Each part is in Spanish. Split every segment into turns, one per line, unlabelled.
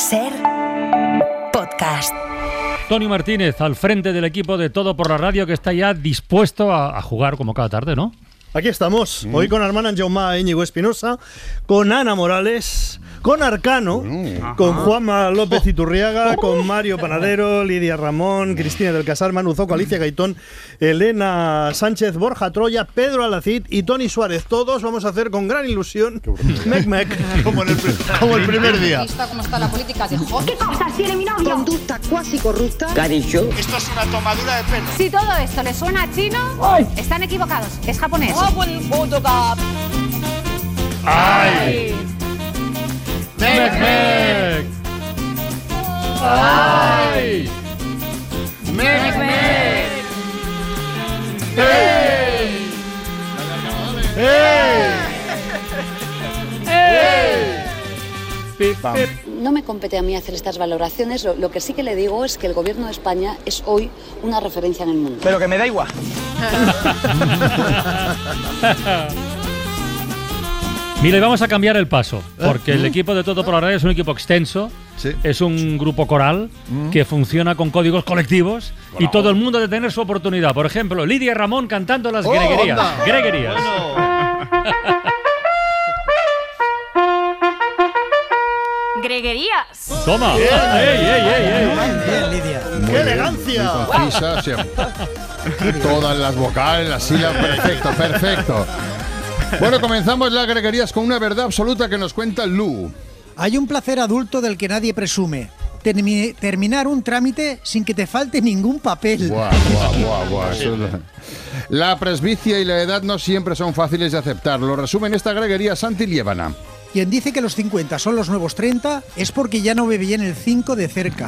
SER Podcast.
Tony Martínez, al frente del equipo de Todo por la Radio, que está ya dispuesto a jugar como cada tarde, ¿no?
Aquí estamos, hoy con Armand Jaume Íñigo Espinosa, con Ana Morales, con Arcano, con Juanma López Iturriaga, con Mario Panadero, Lidia Ramón, Cristina del Casal, Manu Zoco, Alicia Gaitón, Elena Sánchez, Borja Troya, Pedro Alacid y Toni Suárez. Todos vamos a hacer con gran ilusión Mec, como el primer día.
¿Visto cómo está la política de Hot?
¿Qué pasa si eres mi novio?
Conducta cuasi corrupta.
Cariño.
Esto es una tomadura de pelo.
Si todo esto le suena a chino, están equivocados. Es japonés.
¡Ay! ¡Mec! ¡Ay! ¡Mec! ¡Hey! ¡Hey!
No me compete a mí hacer estas valoraciones. Lo que sí que le digo es que el gobierno de España es hoy una referencia en el mundo.
Pero que me da igual.
Mira, y vamos a cambiar el paso, porque el equipo de Todo por la Radio es un equipo extenso, es un grupo coral que funciona con códigos colectivos y todo el mundo ha de tener su oportunidad. Por ejemplo, Lidia Ramón cantando las greguerías. Greguerías.
Greguerías.
Toma.
Bien, Lidia. ¡Qué elegancia!
Muy concisa, siempre. Todas las vocales, las sílabas, perfecto. Bueno, comenzamos las greguerías con una verdad absoluta que nos cuenta Lu.
Hay un placer adulto del que nadie presume. Terminar un trámite sin que te falte ningún papel.
Guau. La presbicia y la edad no siempre son fáciles de aceptar. Lo resume en esta greguería Santi Liébana.
Quien dice que los 50 son los nuevos 30 es porque ya no ve bien el 5 de cerca.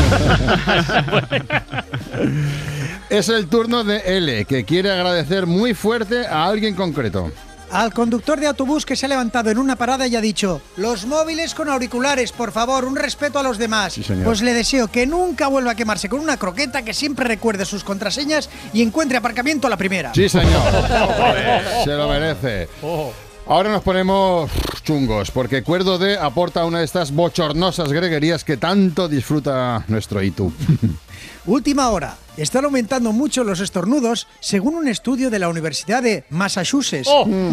Es el turno de L, que quiere agradecer muy fuerte a alguien concreto.
Al conductor de autobús que se ha levantado en una parada y ha dicho: los móviles con auriculares, por favor, un respeto a los demás.
Sí, señor.
Pues le deseo que nunca vuelva a quemarse con una croqueta, que siempre recuerde sus contraseñas y encuentre aparcamiento a la primera.
Sí, señor. Se lo merece. Ahora nos ponemos chungos, porque Cuerdo D aporta una de estas bochornosas greguerías que tanto disfruta nuestro Itu.
Última hora. Están aumentando mucho los estornudos, según un estudio de la Universidad de Massachusetts.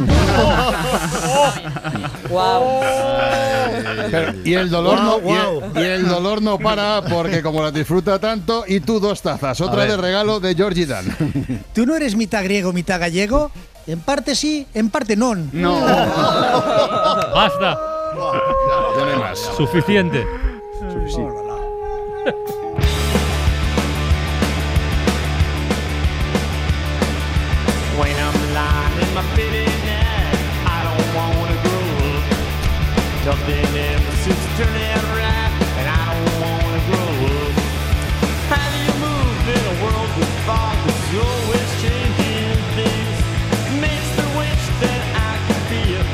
Y el dolor no para, porque como la disfruta tanto, y tú 2 tazas, otra de regalo de Georgie Dan.
¿Tú no eres mitad griego, mitad gallego? En parte sí, en parte non.
No.
Basta.
Ya no hay más.
Suficiente.
When I'm lying in my bed at night, I don't wanna grow up. Something in the suits turning right, and I don't wanna grow up. How do you move in a world with fog that's always changing things? Makes me wish that I could be a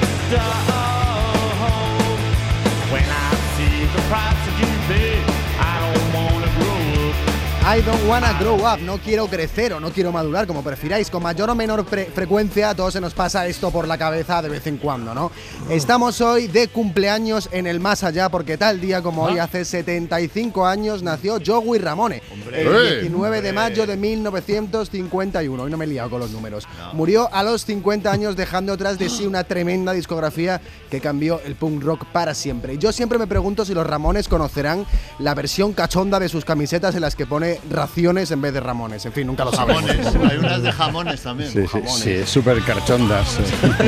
dog. When I see the price that you pay, I don't wanna grow up.
I don't wanna grow up, no quiero crecer o no quiero madurar, como prefiráis. Con mayor o menor frecuencia a todos se nos pasa esto por la cabeza de vez en cuando, ¿no? Estamos hoy de cumpleaños en el más allá, porque tal día como hoy, hace 75 años, nació Joey Ramone, el 19 de mayo de 1951. Hoy no me he liado con los números. Murió a los 50 años, dejando tras de sí una tremenda discografía que cambió el punk rock para siempre. Y yo siempre me pregunto si los Ramones conocerán la versión cachonda de sus camisetas en las que pone raciones en vez de Ramones. En fin, nunca lo sabemos.
Jamones, hay unas de jamones también.
Sí, súper carchondas.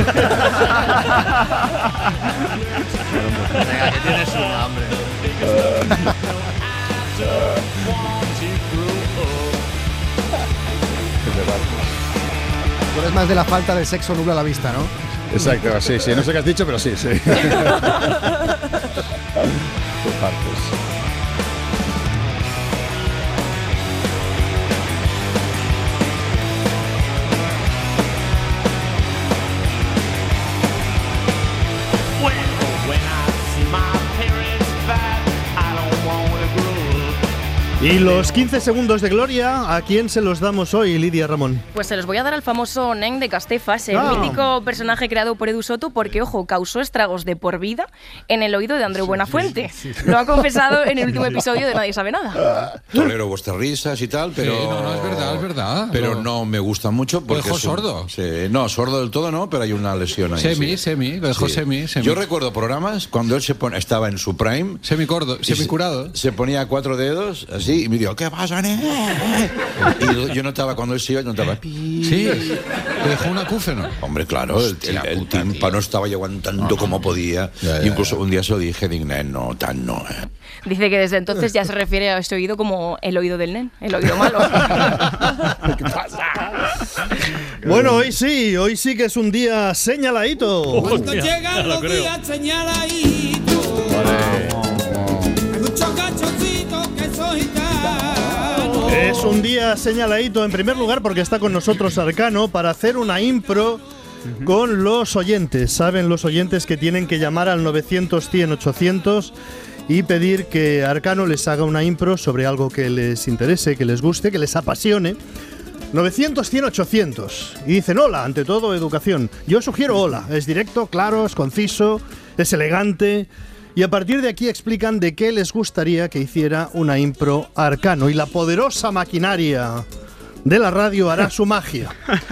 Venga, que tienes una, hombre.
Tú eres más de la falta de sexo nubla la vista, ¿no?
Exacto, sí, no sé qué has dicho, pero sí. Por partes.
When I see my parents fight, I don't wanna grow up.
Y los 15 segundos de gloria, ¿a quién se los damos hoy, Lidia Ramón?
Pues se los voy a dar al famoso Nen de Castefas, el mítico personaje creado por Edu Soto, porque, ojo, causó estragos de por vida en el oído de Andreu Buenafuente. Lo ha confesado en el último episodio de Nadie sabe nada.
Tolero vuestras risas y tal, pero...
Sí, no, es verdad.
Pero no me gusta mucho porque...
¿Lo dejó sordo?
Sí, no, sordo del todo no, pero hay una lesión ahí.
Lo dejó semi.
Yo recuerdo programas cuando él estaba en su prime...
Semicurado.
Se ponía 4 dedos, así, y me dijo, ¿qué pasa, Y yo notaba, cuando él se iba, notaba...
Sí, te dejó un acúfeno.
Hombre, claro, el tímpano estaba aguantando como podía. Incluso un día se lo dije, Nen, no, tan no.
Dice que desde entonces ya se refiere a este oído como el oído del Nen, el oído malo.
¿Qué pasa?
Bueno, hoy sí que es un día señaladito.
Cuando llegan los días señaladitos, hay muchos cachoncitos que soy gitano.
Es un día señaladito, en primer lugar, porque está con nosotros Arcano para hacer una impro con los oyentes. Saben los oyentes que tienen que llamar al 900-100-800 y pedir que Arcano les haga una impro sobre algo que les interese, que les guste, que les apasione. 900-100-800. Y dicen hola, ante todo educación. Yo sugiero hola. Es directo, claro, es conciso, es elegante. Y a partir de aquí explican de qué les gustaría que hiciera una impro Arcano. Y la poderosa maquinaria de la radio hará su magia.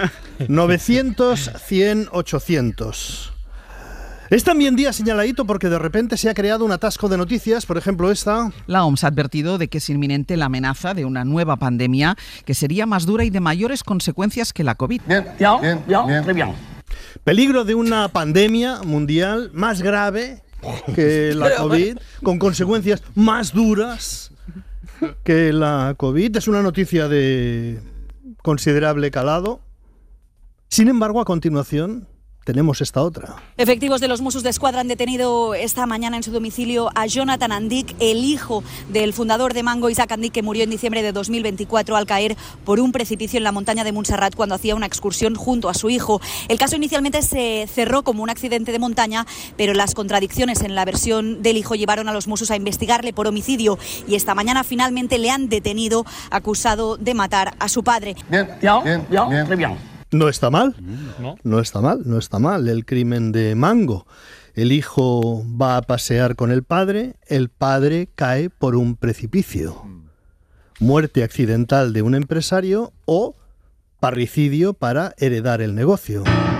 900-100-800. Es también día señaladito porque de repente se ha creado un atasco de noticias, por ejemplo esta.
La OMS ha advertido de que es inminente la amenaza de una nueva pandemia que sería más dura y de mayores consecuencias que la COVID.
Bien.
Peligro de una pandemia mundial más grave que la COVID, con consecuencias más duras que la COVID. Es una noticia de considerable calado. Sin embargo, a continuación tenemos esta otra.
Efectivos de los Mossos d'Esquadra han detenido esta mañana en su domicilio a Jonathan Andic, el hijo del fundador de Mango, Isaac Andic, que murió en diciembre de 2024 al caer por un precipicio en la montaña de Montserrat cuando hacía una excursión junto a su hijo. El caso inicialmente se cerró como un accidente de montaña, pero las contradicciones en la versión del hijo llevaron a los Mossos a investigarle por homicidio y esta mañana finalmente le han detenido acusado de matar a su padre.
Bien.
No está mal, no está mal el crimen de Mango. El hijo va a pasear con el padre cae por un precipicio. Muerte accidental de un empresario o parricidio para heredar el negocio.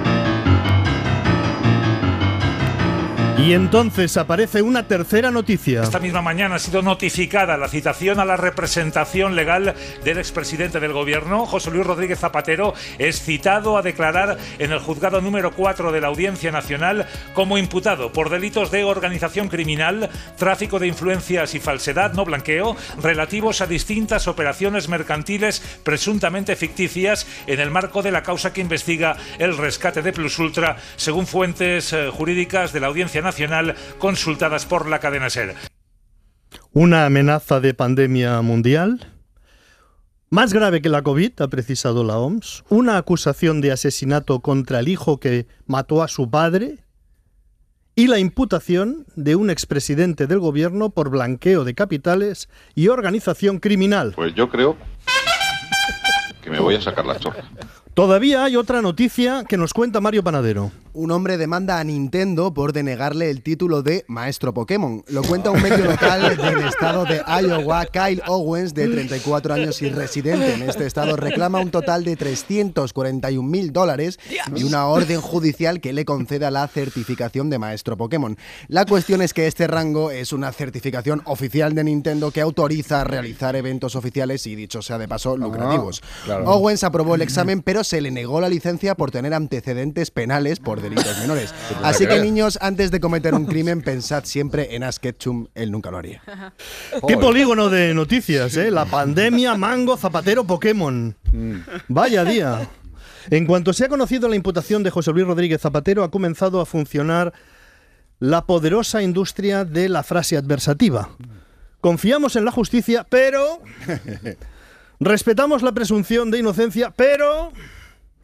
Y entonces aparece una tercera noticia.
Esta misma mañana ha sido notificada la citación a la representación legal del expresidente del gobierno. José Luis Rodríguez Zapatero es citado a declarar en el juzgado número 4 de la Audiencia Nacional como imputado por delitos de organización criminal, tráfico de influencias y falsedad, no blanqueo, relativos a distintas operaciones mercantiles presuntamente ficticias en el marco de la causa que investiga el rescate de Plus Ultra, según fuentes jurídicas de la Audiencia Nacional consultadas por la cadena SER.
Una amenaza de pandemia mundial, más grave que la COVID, ha precisado la OMS, una acusación de asesinato contra el hijo que mató a su padre y la imputación de un expresidente del gobierno por blanqueo de capitales y organización criminal.
Pues yo creo que me voy a sacar la chorra.
Todavía hay otra noticia que nos cuenta Mario Panadero.
Un hombre demanda a Nintendo por denegarle el título de Maestro Pokémon. Lo cuenta un medio local del estado de Iowa. Kyle Owens, de 34 años y residente en este estado, reclama un total de $341.000 y una orden judicial que le conceda la certificación de Maestro Pokémon. La cuestión es que este rango es una certificación oficial de Nintendo que autoriza a realizar eventos oficiales y, dicho sea de paso, lucrativos.
Claro.
Owens aprobó el examen, pero se le negó la licencia por tener antecedentes penales por delitos menores. Así que, niños, antes de cometer un crimen, pensad siempre en Ash Ketchum, él nunca lo haría.
¡Qué polígono de noticias, eh! La pandemia, Mango, Zapatero, Pokémon. Vaya día. En cuanto se ha conocido la imputación de José Luis Rodríguez Zapatero, ha comenzado a funcionar la poderosa industria de la frase adversativa. Confiamos en la justicia, pero... respetamos la presunción de inocencia, pero...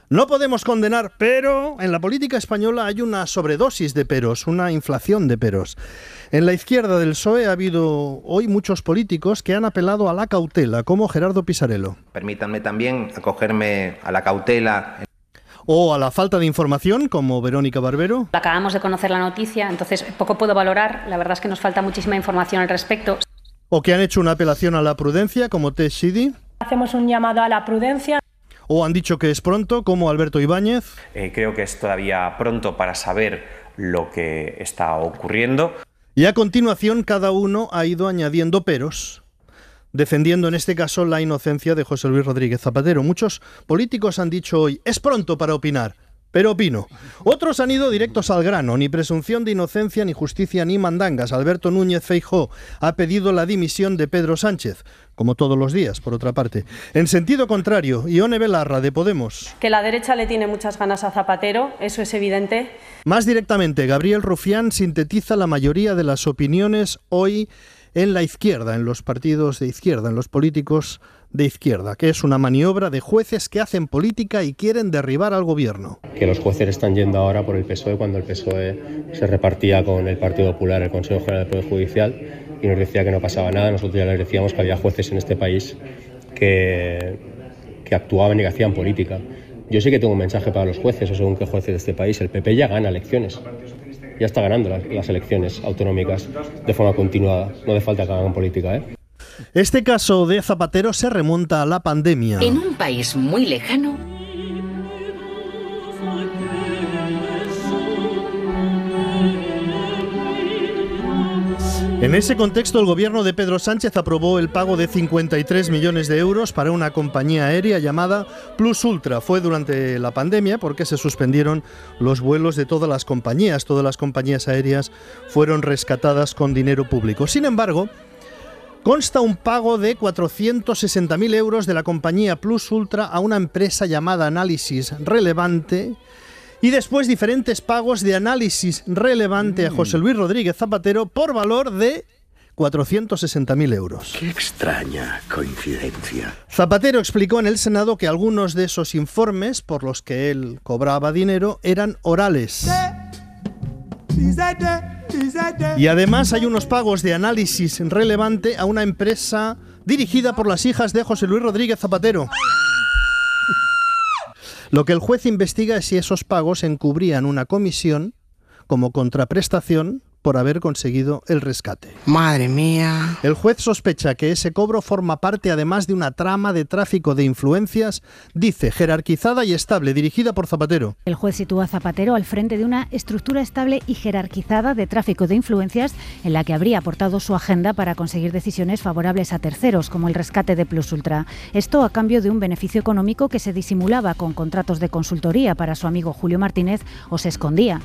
No podemos condenar, pero en la política española hay una sobredosis de peros, una inflación de peros. En la izquierda del PSOE ha habido hoy muchos políticos que han apelado a la cautela, como Gerardo Pisarello.
Permítanme también acogerme a la cautela.
O a la falta de información, como Verónica Barbero.
Acabamos de conocer la noticia, entonces poco puedo valorar. La verdad es que nos falta muchísima información al respecto.
O que han hecho una apelación a la prudencia, como Tess Shidi.
Hacemos un llamado a la prudencia.
O han dicho que es pronto, como Alberto Ibáñez.
Creo que es todavía pronto para saber lo que está ocurriendo.
Y a continuación cada uno ha ido añadiendo peros, defendiendo en este caso la inocencia de José Luis Rodríguez Zapatero. Muchos políticos han dicho hoy, es pronto para opinar, pero opino. Otros han ido directos al grano, ni presunción de inocencia, ni justicia, ni mandangas. Alberto Núñez Feijóo ha pedido la dimisión de Pedro Sánchez, como todos los días, por otra parte. En sentido contrario, Ione Belarra, de Podemos.
Que la derecha le tiene muchas ganas a Zapatero, eso es evidente.
Más directamente, Gabriel Rufián sintetiza la mayoría de las opiniones hoy en la izquierda, en los partidos de izquierda, en los políticos de izquierda, que es una maniobra de jueces que hacen política y quieren derribar al gobierno.
Que los jueces están yendo ahora por el PSOE cuando el PSOE se repartía con el Partido Popular el Consejo General del Poder Judicial y nos decía que no pasaba nada. Nosotros ya les decíamos que había jueces en este país que actuaban y que hacían política. Yo sí que tengo un mensaje para los jueces, o según qué jueces de este país. El PP ya gana elecciones. Ya está ganando las elecciones autonómicas de forma continuada. No hace falta que hagan política, ¿eh?
Este caso de Zapatero se remonta a la pandemia.
En un país muy lejano,
en ese contexto, el gobierno de Pedro Sánchez aprobó el pago de 53 millones de euros para una compañía aérea llamada Plus Ultra. Fue durante la pandemia porque se suspendieron los vuelos de todas las compañías. Todas las compañías aéreas fueron rescatadas con dinero público. Sin embargo, consta un pago de 460.000 euros de la compañía Plus Ultra a una empresa llamada Análisis Relevante y después diferentes pagos de Análisis Relevante a José Luis Rodríguez Zapatero por valor de 460.000 euros.
Qué extraña coincidencia.
Zapatero explicó en el Senado que algunos de esos informes por los que él cobraba dinero eran orales. Y además hay unos pagos de Análisis Relevante a una empresa dirigida por las hijas de José Luis Rodríguez Zapatero. Lo que el juez investiga es si esos pagos encubrían una comisión como contraprestación por haber conseguido el rescate.
Madre mía.
El juez sospecha que ese cobro forma parte además de una trama de tráfico de influencias, dice, jerarquizada y estable, dirigida por Zapatero.
El juez sitúa a Zapatero al frente de una estructura estable y jerarquizada de tráfico de influencias en la que habría aportado su agenda para conseguir decisiones favorables a terceros, como el rescate de Plus Ultra. Esto a cambio de un beneficio económico que se disimulaba con contratos de consultoría para su amigo Julio Martínez o se escondía.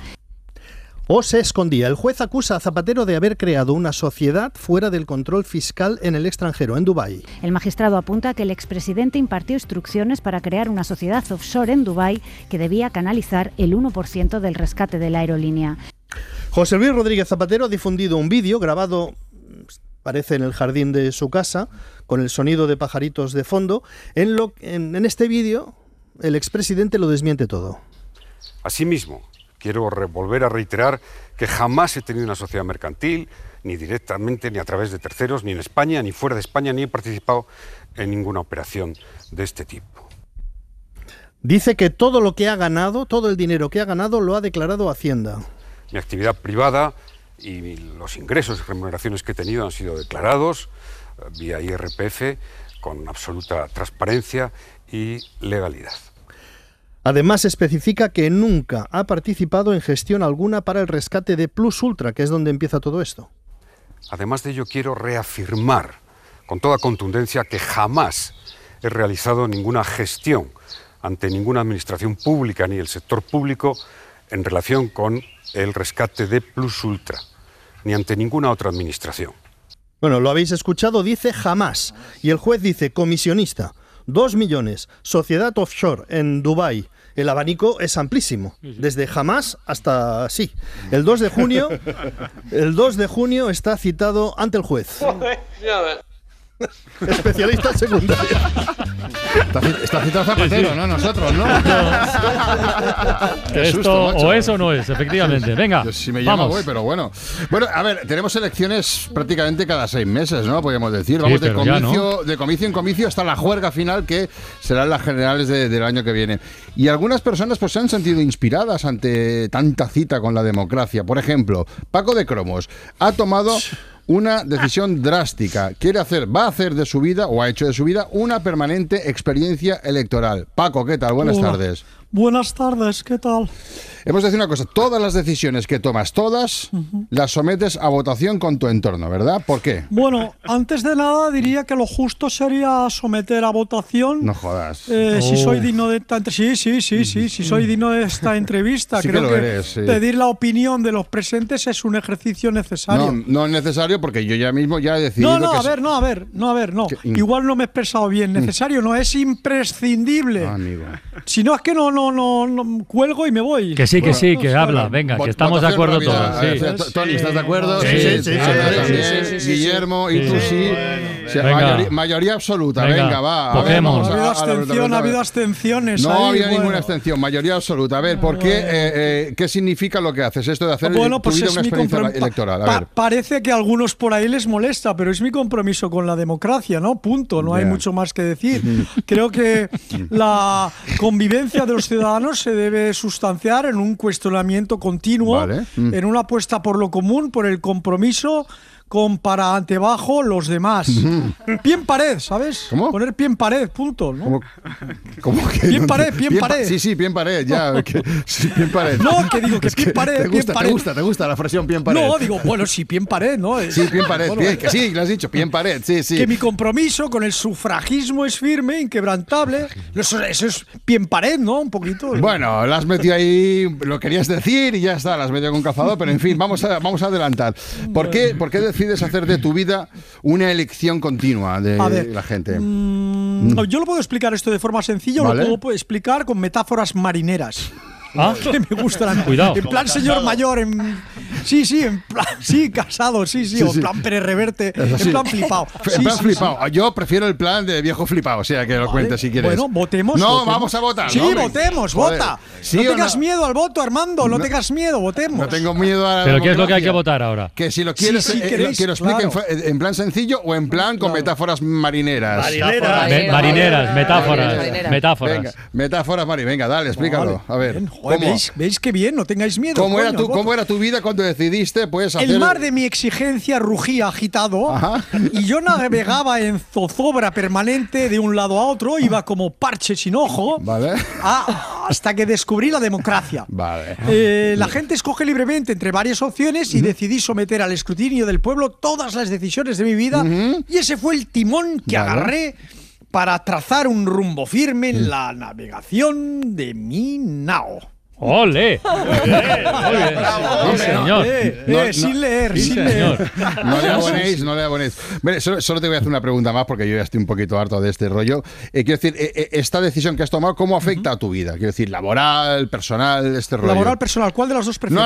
El juez acusa a Zapatero de haber creado una sociedad fuera del control fiscal en el extranjero, en Dubái. El magistrado apunta que el expresidente impartió instrucciones para crear una sociedad offshore en Dubái que debía canalizar el 1% del rescate de la aerolínea.
José Luis Rodríguez Zapatero ha difundido un vídeo grabado, parece en el jardín de su casa, con el sonido de pajaritos de fondo. En este vídeo, el expresidente lo desmiente todo.
Asimismo, quiero volver a reiterar que jamás he tenido una sociedad mercantil, ni directamente, ni a través de terceros, ni en España, ni fuera de España, ni he participado en ninguna operación de este tipo.
Dice que todo lo que ha ganado, todo el dinero que ha ganado, lo ha declarado Hacienda.
Mi actividad privada y los ingresos y remuneraciones que he tenido han sido declarados vía IRPF con absoluta transparencia y legalidad.
Además, especifica que nunca ha participado en gestión alguna para el rescate de Plus Ultra, que es donde empieza todo esto.
Además de ello, quiero reafirmar con toda contundencia que jamás he realizado ninguna gestión ante ninguna administración pública ni el sector público en relación con el rescate de Plus Ultra, ni ante ninguna otra administración.
Bueno, lo habéis escuchado, dice jamás. Y el juez dice comisionista. 2 millones, sociedad offshore en Dubái. El abanico es amplísimo, desde jamás hasta sí. El 2 de junio está citado ante el juez. Especialista en secundaria.
Está citado Zapatero, ¿no? Nosotros, ¿no? Qué
Esto
susto, macho.
o eso no es, efectivamente. Venga,
Yo si me llamo
vamos.
voy, pero bueno. Bueno, a ver, tenemos elecciones prácticamente cada 6 meses, ¿no? Podríamos decir. Vamos
Sí,
de
pero ya
comicio en comicio hasta la juerga final, que serán las generales del año que viene. Y algunas personas pues se han sentido inspiradas ante tanta cita con la democracia. Por ejemplo, Paco de Cromos ha tomado una decisión drástica. Va a hacer de su vida, o ha hecho de su vida, una permanente experiencia electoral. Paco, ¿qué tal? Buenas tardes.
Buenas tardes, ¿qué tal?
Hemos de decir una cosa, todas las decisiones que tomas, las sometes a votación con tu entorno, ¿verdad? ¿Por qué?
Bueno, antes de nada diría que lo justo sería someter a votación.
No jodas.
Si soy digno de esta si soy digno de esta entrevista.
Sí
Creo
que lo eres, sí.
Pedir la opinión de los presentes es un ejercicio necesario.
No es necesario porque yo ya mismo ya he decidido
No.
que
Igual no me he expresado bien. Necesario no es imprescindible.
Amigo.
Si no es que no cuelgo y me voy.
Que sí, que habla. Venga, que estamos de acuerdo todos. Sí.
Tony, ¿estás de acuerdo?
Sí.
Guillermo, y tú sí. Mayoría absoluta. Venga, va.
Pokémon.
Ha habido abstenciones.
No había ninguna abstención. Mayoría absoluta. A ver, ¿por qué? ¿Qué significa lo que haces? Esto de hacer tu vida una experiencia electoral. A ver.
Parece que a algunos por ahí les molesta, pero es mi compromiso con la democracia, ¿no? Punto. No hay mucho más que decir. Creo que la convivencia de los ciudadanos se debe sustanciar en un cuestionamiento continuo, en una apuesta por lo común, por el compromiso, con para antebajo los demás. Pie en pared, ¿sabes?
¿Cómo?
Poner pie en pared, punto, ¿no?
¿Cómo que?
Pie en pared, pie en pared.
Sí, pie en pared, ya. Pie en pared.
No, que digo que pie en pared,
¿Te gusta la frase pie en pared?
No, digo, bueno, sí, pie en pared, ¿no?
Sí, pie en pared, bueno, que sí, lo has dicho, pie en pared, sí.
Que mi compromiso con el sufragismo es firme, inquebrantable. Eso es pie en pared, ¿no? Un poquito.
Bueno, la has metido ahí, lo querías decir y ya está, la has metido con calzador, pero en fin, vamos a adelantar. ¿Por qué decides hacer de tu vida una elección continua de la gente?
Yo lo puedo explicar esto de forma sencilla, o lo puedo explicar con metáforas marineras. Que me gustan.
Cuidado.
En plan señor mayor, en plan, casado, o en plan Pérez Reverte, en plan flipado.
En plan flipado. Yo prefiero el plan de viejo flipado, o sea, que lo cuentes si quieres.
Bueno, votemos.
No, vamos a votar.
Sí, votemos, vota. No tengas miedo al voto, Armando, no tengas miedo, votemos.
No tengo miedo a la
¿Pero qué es lo que hay que votar ahora?
Que si lo quieres, que lo explique en plan sencillo o en plan con metáforas marineras.
Marineras, metáforas.
Venga, metáforas marineras. Venga, dale, explícalo. A ver.
¿Veis qué bien? No tengáis miedo.
¿Cómo era tu vida cuando decidiste hacer?
El mar de mi exigencia rugía agitado.
Ajá.
Y yo navegaba en zozobra permanente de un lado a otro, iba como parche sin ojo, hasta que descubrí la democracia. La gente escoge libremente entre varias opciones y decidí someter al escrutinio del pueblo todas las decisiones de mi vida, y ese fue el timón que agarré para trazar un rumbo firme en la navegación de mi nao.
¡Ole! Muy bien. Sí, señor.
Sin leer.
No le abonéis. Mire, solo te voy a hacer una pregunta más porque yo ya estoy un poquito harto de este rollo. Quiero decir, esta decisión que has tomado, ¿cómo afecta a tu vida? Quiero decir, laboral, personal, este rollo.
Laboral, personal, ¿cuál de las dos prefieres?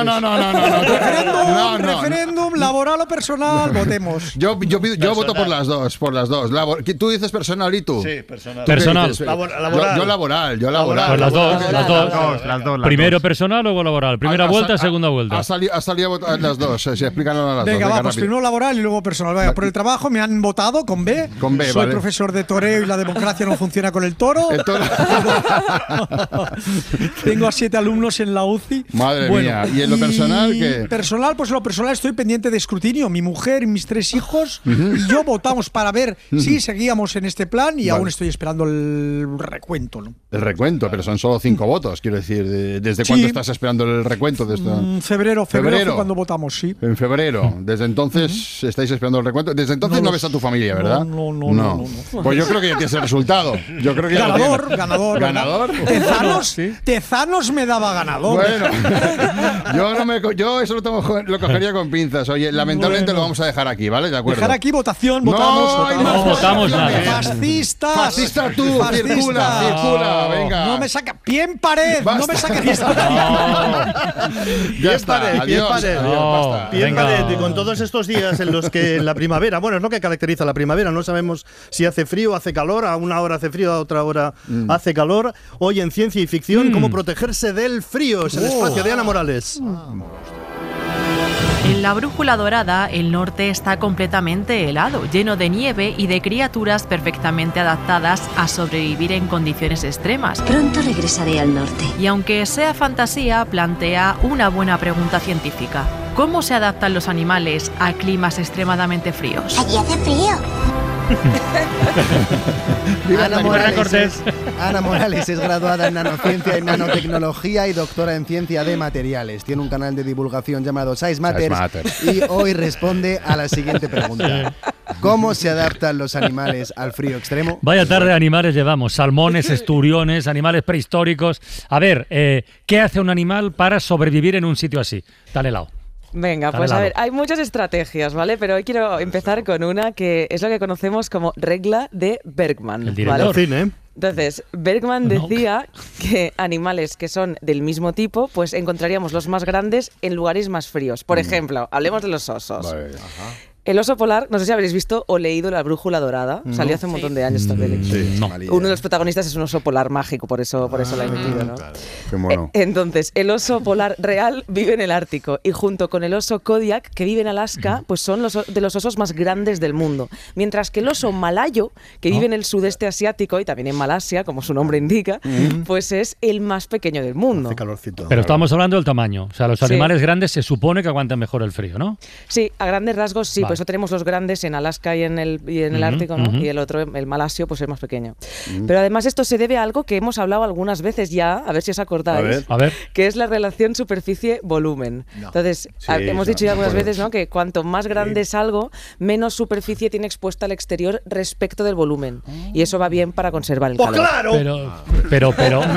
No.
Referéndum, laboral o personal, votemos.
Yo voto por las dos. ¿Tú dices personal y tú?
Sí, personal.
Personal.
Yo laboral.
Pues las dos. Primero personal, luego laboral. Primera vuelta, segunda vuelta.
Ha salido a votar las dos. Se explican las dos.
Venga, pues primero laboral y luego personal. Vaya, por el trabajo me han votado con B. Soy profesor de toreo y la democracia no funciona con el toro. Tengo a 7 alumnos en la UCI.
Madre mía. ¿Y en lo personal qué?
Personal, pues en lo personal estoy pendiente de escrutinio. Mi mujer y mis 3 hijos y yo votamos para ver si seguíamos en este plan y aún estoy esperando el recuento, ¿no?
El recuento, pero son solo 5 votos, quiero decir. ¿Desde cuándo estás esperando el recuento de esto?
Febrero fue cuando votamos, sí.
En febrero. Desde entonces estáis esperando el recuento. Desde entonces no ves a tu familia, ¿verdad?
No.
Pues yo creo que ya tienes el resultado.
Ganador. Tezanos me daba ganador.
Bueno, yo eso lo cogería con pinzas. Oye, lamentablemente lo vamos a dejar aquí, ¿vale? De acuerdo.
Dejar aquí votación,
No votamos nada.
Fascista
tú, circula, venga.
No me saca pie en pared. No me sacarías
Ya está, adiós.
Bien, Paret, con todos estos días en los que la primavera, bueno, es lo que caracteriza la primavera, no sabemos si hace frío, hace calor, a una hora hace frío, a otra hora hace calor. Hoy en Ciencia y Ficción, cómo protegerse del frío, es el espacio de Ana Morales.
En la Brújula Dorada, el norte está completamente helado, lleno de nieve y de criaturas perfectamente adaptadas a sobrevivir en condiciones extremas.
Pronto regresaré al norte.
Y aunque sea fantasía, plantea una buena pregunta científica. ¿Cómo se adaptan los animales a climas extremadamente fríos?
Allí hace frío.
Ana Morales es graduada en nanociencia y nanotecnología y doctora en ciencia de materiales. Tiene un canal de divulgación llamado Size Matters y hoy responde a la siguiente pregunta. ¿Cómo se adaptan los animales al frío extremo?
Vaya tarde de animales llevamos, salmones, esturiones, animales prehistóricos. A ver, ¿qué hace un animal para sobrevivir en un sitio así, tan helado?
Venga, pues a ver, hay muchas estrategias, ¿vale? Pero hoy quiero empezar con una que es lo que conocemos como regla de Bergman.
El director.
¿Vale? Entonces, Bergman decía que animales que son del mismo tipo, pues encontraríamos los más grandes en lugares más fríos. Por ejemplo, hablemos de los osos.
Vale.
El oso polar, no sé si habréis visto o leído La Brújula Dorada, salió hace un montón de años esta peli.
Sí. No.
Uno de los protagonistas es un oso polar mágico, por eso la he metido, ¿no?
Claro. Qué mono.
Entonces, el oso polar real vive en el Ártico y junto con el oso Kodiak, que vive en Alaska, pues son de los osos más grandes del mundo. Mientras que el oso malayo, que vive en el sudeste asiático y también en Malasia, como su nombre indica, pues es el más pequeño del mundo.
Hace calorcito.
Pero estamos hablando del tamaño. O sea, los animales grandes se supone que aguantan mejor el frío, ¿no?
Sí, a grandes rasgos sí. Vale. Por eso tenemos los grandes en Alaska y en el Ártico, ¿no? Y el otro, el malasio, pues es más pequeño. Pero además esto se debe a algo que hemos hablado algunas veces ya, a ver si os acordáis,
a ver.
que es la relación superficie-volumen. Entonces, hemos dicho ya algunas veces, ¿no? Que cuanto más grande es algo, menos superficie tiene expuesta al exterior respecto del volumen. Y eso va bien para conservar el calor.
¡Claro!
Pero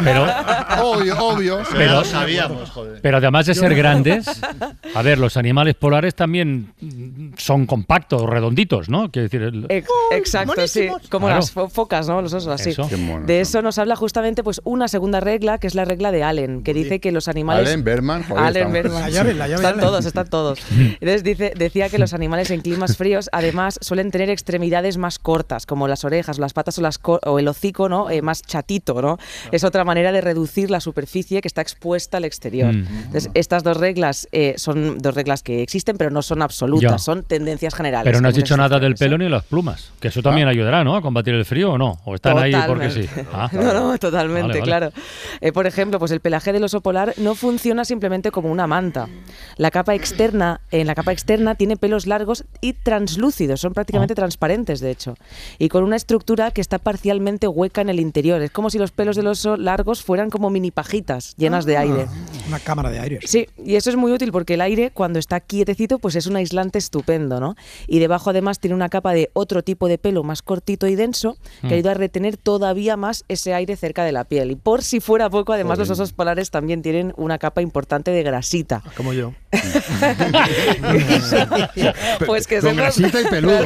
obvio.
Pero
lo sabíamos, joder.
Pero además de ser grandes, a ver, los animales polares también son compactos, redonditos, ¿no? Quiero decir,
exacto, sí, como claro. Las focas, ¿no? Los osos así. De eso nos habla justamente pues una segunda regla, que es la regla de Allen, que dice que los animales...
Allen Berman.
Allen Berman.
La llave
están todos. Entonces decía que los animales en climas fríos además suelen tener extremidades más cortas, como las orejas, las patas o el hocico, ¿no? Más chatito, ¿no? Es otra manera de reducir la superficie que está expuesta al exterior. Entonces, estas dos reglas son dos reglas que existen, pero no son absolutas, son tendencias generales.
Pero no has dicho nada del pelo ni las plumas, que eso también ayudará, ¿no? A combatir el frío, ¿o no? ¿O están
totalmente.
Ahí porque sí?
No, totalmente,
vale.
Claro. Por ejemplo, pues el pelaje del oso polar no funciona simplemente como una manta. En la capa externa tiene pelos largos y translúcidos, son prácticamente transparentes, de hecho, y con una estructura que está parcialmente hueca en el interior. Es como si los pelos del oso largos fueran como mini pajitas llenas de aire.
Una cámara de aire.
Sí, y eso es muy útil porque el aire, cuando está quietecito, pues es un aislante estupendo, ¿no? Y debajo además tiene una capa de otro tipo de pelo más cortito y denso que ayuda a retener todavía más ese aire cerca de la piel. Y por si fuera poco, además los osos polares también tienen una capa importante de grasita.
Como yo.
Pues que
con grasita y peludo.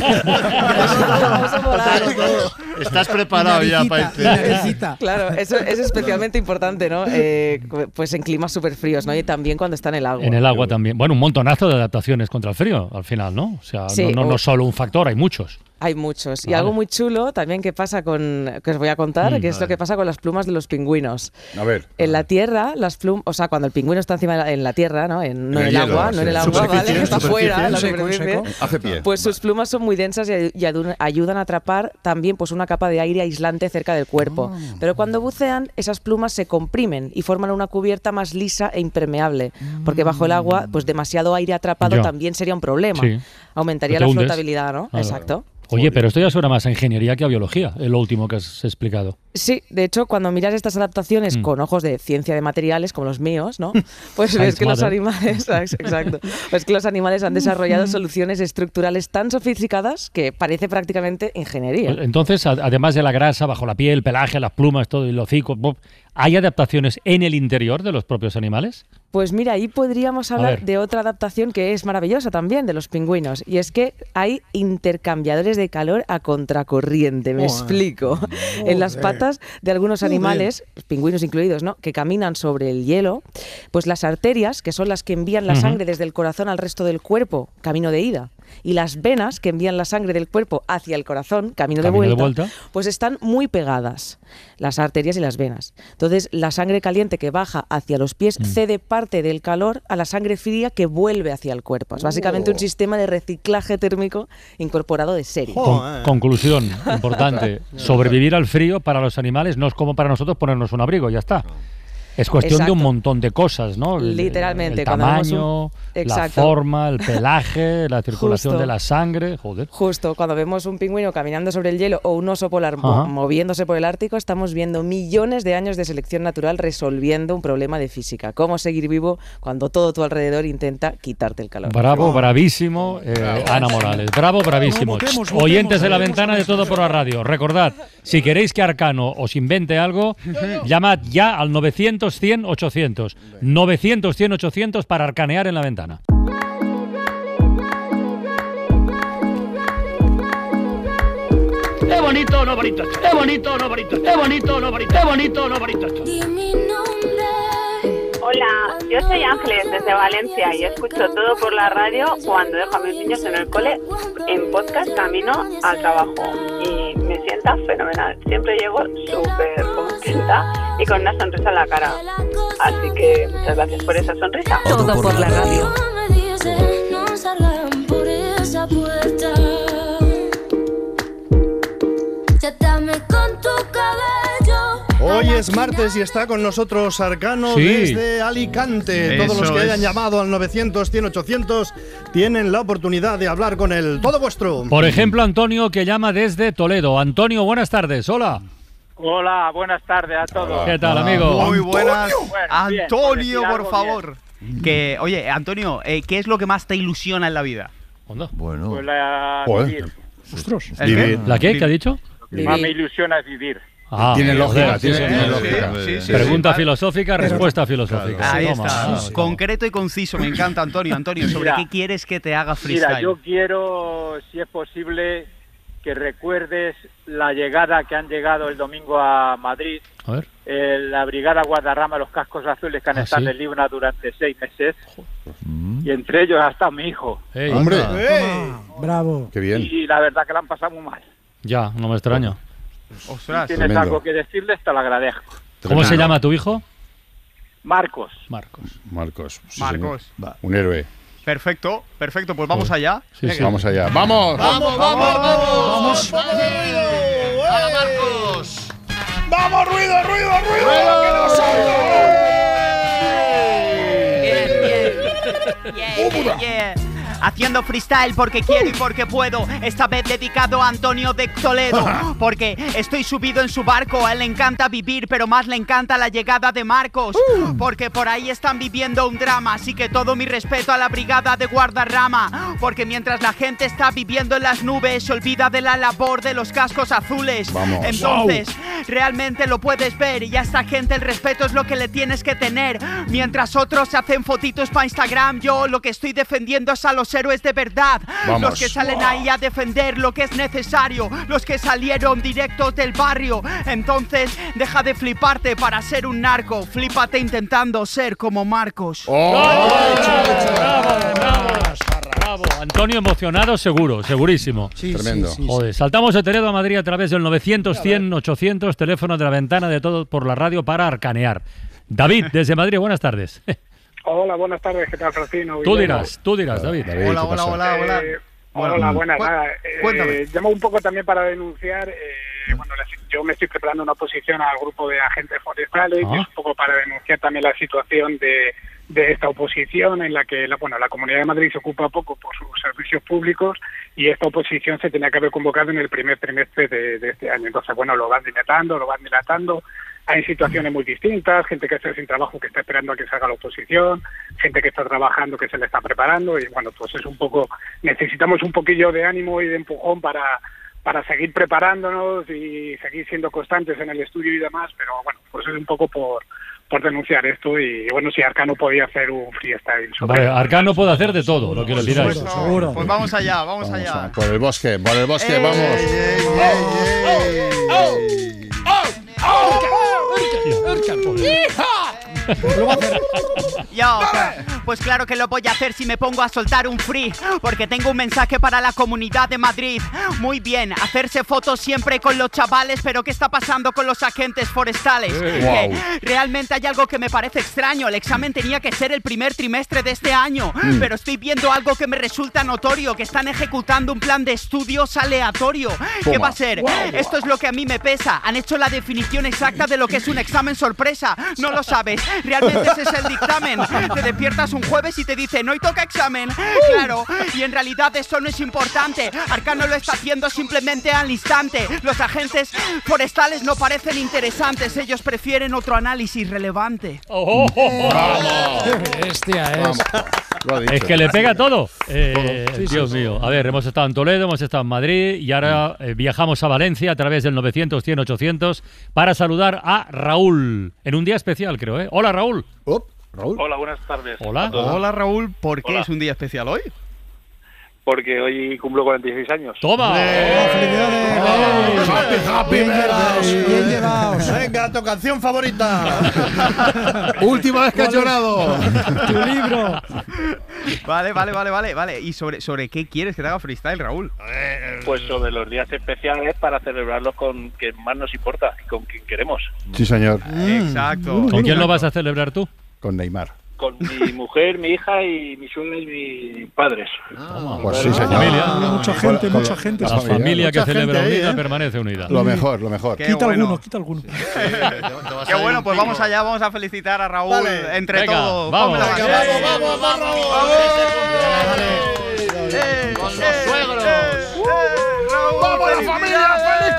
Estás preparado ya para
Claro, eso es especialmente importante, ¿no? Pues en climas súper fríos, ¿no? Y también cuando está en el agua.
En el agua también. Bueno, un montonazo de adaptaciones contra el frío, al final, ¿no? O sea,
sí,
no solo un factor, hay muchos.
Hay muchos. Y algo muy chulo también que pasa que os voy a contar, que es lo que pasa con las plumas de los pingüinos.
A ver.
En la tierra, las plumas, o sea, cuando el pingüino está encima en la tierra, ¿no? No en el agua, ¿vale? Está fuera, en la superficie.
Hace pie.
Pues sus plumas son muy densas y ayudan a atrapar también pues una capa de aire aislante cerca del cuerpo. Pero cuando bucean, esas plumas se comprimen y forman una cubierta más lisa e impermeable, porque bajo el agua, pues demasiado aire atrapado también sería un problema. Sí. Aumentaría la flotabilidad, ¿no? Exacto.
Oye, pero esto ya suena más a ingeniería que a biología, lo último que has explicado.
Sí, de hecho, cuando miras estas adaptaciones con ojos de ciencia de materiales, como los míos, ¿no? Pues ves que los animales, exacto, pues que los animales han desarrollado soluciones estructurales tan sofisticadas que parece prácticamente ingeniería.
Entonces, además de la grasa bajo la piel, el pelaje, las plumas, todo el hocico, ¿hay adaptaciones en el interior de los propios animales?
Pues mira, ahí podríamos hablar de otra adaptación que es maravillosa también de los pingüinos, y es que hay intercambiadores de calor a contracorriente, me explico. En las patas de algunos animales, pingüinos incluidos, ¿no?, que caminan sobre el hielo, pues las arterias, que son las que envían la sangre desde el corazón al resto del cuerpo, camino de ida, y las venas que envían la sangre del cuerpo hacia el corazón, camino de vuelta, pues están muy pegadas, las arterias y las venas. Entonces, la sangre caliente que baja hacia los pies cede parte del calor a la sangre fría que vuelve hacia el cuerpo. Es básicamente un sistema de reciclaje térmico incorporado de serie.
Conclusión importante, sobrevivir al frío para los animales no es como para nosotros ponernos un abrigo, ya está. Es cuestión de un montón de cosas, ¿no?
Literalmente.
El tamaño, la forma, el pelaje, la circulación de la sangre. Joder.
Justo, cuando vemos un pingüino caminando sobre el hielo o un oso polar moviéndose por el Ártico, estamos viendo millones de años de selección natural resolviendo un problema de física. Cómo seguir vivo cuando todo tu alrededor intenta quitarte el calor.
Bravo, bravísimo, Ana Morales. Bravo, bravísimo. Oyentes de La Ventana de Todo por la Radio. Recordad, si queréis que Arcano os invente algo, llamad ya al 900-100-800. 900-100-800 para arcanear en La Ventana.
¡Qué bonito, no bonito! ¡Qué bonito, no bonito! ¡Qué bonito, no bonito! ¡Qué bonito, no bonito!
Hola, yo soy Ángeles desde Valencia y escucho Todo por la Radio cuando dejo a mis niños en el cole en podcast camino al trabajo y me sienta fenomenal. Siempre llego súper contenta y con una sonrisa en la cara. Así que muchas gracias por esa sonrisa.
Todo por la radio.
Hoy es martes y está con nosotros Arcano desde Alicante. Todos los que hayan llamado al 900-100-800 tienen la oportunidad de hablar con él. Todo vuestro.
Por ejemplo, Antonio, que llama desde Toledo. Antonio, buenas tardes. Hola.
Hola, buenas tardes a todos.
¿Qué tal, amigo?
Muy buenas.
Bueno,
Antonio,
bien,
por favor. Que, oye, Antonio, ¿qué es lo que más te ilusiona en la vida?
Bueno.
Pues la vivir.
Ostras. ¿La qué? ¿Qué ha dicho?
Más me ilusiona es vivir.
Tiene lógica, tiene lógica.
Pregunta filosófica, respuesta filosófica.
Ahí está. Concreto y conciso, me encanta, Antonio. Antonio, ¿sobre qué quieres que te haga freestyle?
Mira, yo quiero, si es posible, que recuerdes la llegada que han llegado el domingo a Madrid.
A ver.
La Brigada Guadarrama, los cascos azules que han estado en Libna durante 6 meses. Y entre ellos hasta mi hijo.
¡Hombre!
Bravo.
¡Qué bien!
Y la verdad que la han pasado muy mal.
Ya, no me extraña.
Si tienes algo que decirles, te lo agradezco.
¿Cómo se llama tu hijo?
Marcos.
Marcos.
Un
héroe.
Perfecto, pues vamos allá.
Vamos allá. ¡Vamos!
¡Vamos!
¡Hola, Marcos!
¡Vamos, ruido!
¡Que nosotros! Bien. Haciendo freestyle porque quiero y porque puedo. Esta vez dedicado a Antonio de Toledo. Porque estoy subido en su barco. A él le encanta vivir, pero más le encanta la llegada de Marcos. Porque por ahí están viviendo un drama. Así que todo mi respeto a la brigada de Guadarrama. Porque mientras la gente está viviendo en las nubes, se olvida de la labor de los cascos azules.
Vamos.
Entonces, realmente lo puedes ver. Y a esta gente el respeto es lo que le tienes que tener. Mientras otros se hacen fotitos para Instagram, yo lo que estoy defendiendo es a los héroes de verdad.
Vamos.
Los que salen ahí a defender lo que es necesario. Los que salieron directos del barrio. Entonces, deja de fliparte para ser un narco. Flípate intentando ser como Marcos.
Bravo. Antonio emocionado, segurísimo.
Tremendo.
Joder, saltamos de Toledo a Madrid a través del 900-100-800, teléfono de La Ventana de Todo por la Radio para arcanear. David, desde Madrid, buenas tardes.
Hola, buenas tardes, ¿qué tal, Francino?
Tú dirás, David.
Hola.
Hola, buenas.
Cuéntame.
Llamo un poco también para denunciar. Yo me estoy preparando una oposición al grupo de agentes forestales y es un poco para denunciar también la situación de esta oposición en la que la Comunidad de Madrid se ocupa poco por sus servicios públicos y esta oposición se tenía que haber convocado en el primer trimestre de este año. Entonces, lo van dilatando. Hay situaciones muy distintas, gente que está sin trabajo que está esperando a que salga la oposición, gente que está trabajando que se le está preparando y pues es un poco, necesitamos un poquillo de ánimo y de empujón para seguir preparándonos y seguir siendo constantes en el estudio y demás, pero bueno, pues es un poco por denunciar esto y bueno, si Arcano podía hacer un freestyle sobre...
Vale, Arcano puede hacer de todo, lo que le pidáis.
Seguro.
Pues vamos allá, vamos allá.
Por el bosque, vamos.
Yo, pues claro que lo voy a hacer si me pongo a soltar un free, porque tengo un mensaje para la comunidad de Madrid. Muy bien, hacerse fotos siempre con los chavales, pero ¿qué está pasando con los agentes forestales? Realmente hay algo que me parece extraño. El examen tenía que ser el primer trimestre de este año, pero estoy viendo algo que me resulta notorio, que están ejecutando un plan de estudios aleatorio. ¿Qué va a ser? Esto es lo que a mí me pesa. Han hecho la definición exacta de lo que es un examen sorpresa. No lo sabes, realmente ese es el dictamen. Te despiertas un jueves y te dicen hoy toca examen. Claro, y en realidad eso no es importante. Arcano lo está haciendo simplemente al instante. Los agentes forestales no parecen interesantes, ellos prefieren otro análisis relevante.
¡Vamos! ¡Qué bestia es!
Es que le pega todo. Dios mío. A ver, hemos estado en Toledo, hemos estado en Madrid y ahora viajamos a Valencia a través del 900-100-800 para saludar a Raúl en un día especial, creo. Hola, Raúl.
Raúl. Hola, buenas tardes.
Hola, Raúl. ¿Por qué es un día especial hoy?
Porque hoy cumplo 46 años.
¡Toma!
Bien llevados. Venga, tu canción favorita.
Última vez que has llorado.
Tu libro.
Vale. ¿Y sobre qué quieres que te haga freestyle, Raúl?
Pues sobre los días especiales para celebrarlos con quien más nos importa, con quien queremos.
Sí, señor.
Exacto.
¿Con quién lo vas a celebrar tú?
Con Neymar.
Con mi mujer, mi hija y mi suegra y mis padres.
Pues sí, señor.
Familia.
Mucha gente.
La familia que celebra unida permanece unida.
Lo mejor.
Quita alguno.
Qué bueno, pues vamos allá, vamos a felicitar a Raúl entre todos.
Vamos.
Vamos,
Con los suegros.
¡Vamos la familia! ¡Feliz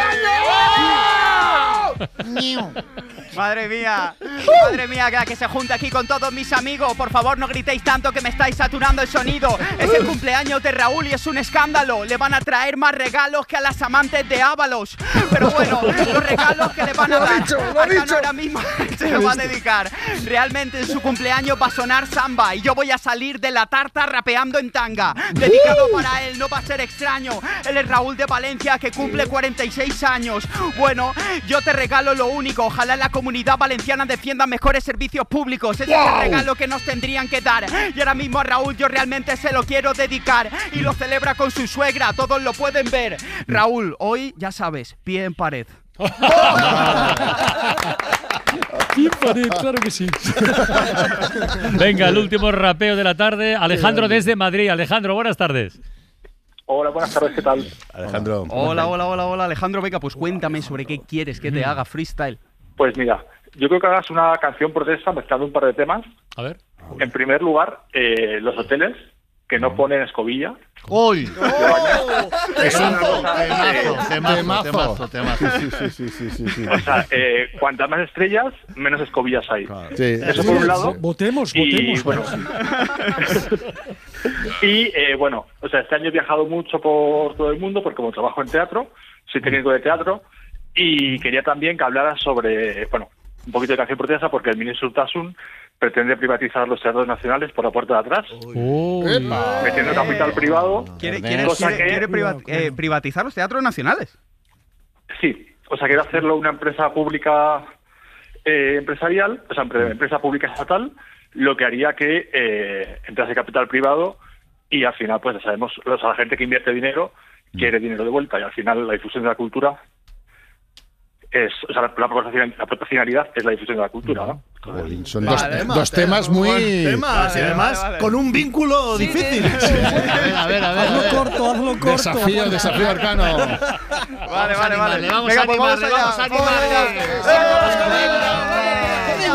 cumpleaños!
Madre mía, que se junte aquí con todos mis amigos. Por favor, no gritéis tanto que me estáis saturando el sonido. Es el cumpleaños de Raúl y es un escándalo. Le van a traer más regalos que a las amantes de Ábalos. Pero bueno, los regalos que le van a dar Arcano ahora mismo se lo va a dedicar. Realmente en su cumpleaños va a sonar samba y yo voy a salir de la tarta rapeando en tanga. Dedicado para él, no va a ser extraño. Él es Raúl de Valencia que cumple 46 años. Bueno, yo te regalo lo único. Ojalá la comunidad valenciana defienda mejores servicios públicos. Ese es el regalo que nos tendrían que dar. Y ahora mismo a Raúl yo realmente se lo quiero dedicar. Y lo celebra con su suegra, todos lo pueden ver. Raúl, hoy ya sabes, pie en pared.
Claro que sí.
Venga, el último rapeo de la tarde. Alejandro desde Madrid. Alejandro, buenas tardes.
Hola, buenas tardes, ¿qué tal?
Alejandro.
Hola, Alejandro. Venga, pues cuéntame sobre qué quieres que te haga freestyle.
Pues mira, yo creo que hagas una canción protesta mezclando un par de temas.
A ver.
En primer lugar, los hoteles que no ponen escobilla.
¡Uy!
Es un
temazo.
Sí. O sea, cuantas más estrellas, menos escobillas hay.
Sí.
Eso por un lado.
Votemos.
Bueno, bueno, o sea, este año he viajado mucho por todo el mundo porque como trabajo en teatro, soy técnico de teatro y quería también que hablara sobre, bueno, un poquito de canción protesta porque el ministro Urtasun pretende privatizar los teatros nacionales por la puerta de atrás, metiendo capital privado.
¿Quiere privatizar los teatros nacionales?
Sí, o sea, quiere hacerlo una empresa pública empresarial, o sea, empresa pública estatal, lo que haría que entrase capital privado y al final, pues ya sabemos, la gente que invierte dinero quiere dinero de vuelta y al final la difusión de la cultura es, o sea, la proporcionalidad es la difusión de la cultura, ¿no?
Son dos temas muy...
y además con un vínculo difícil.
A ver.
Hazlo corto.
Desafío Arcano.
Vale.
Le vamos a animar.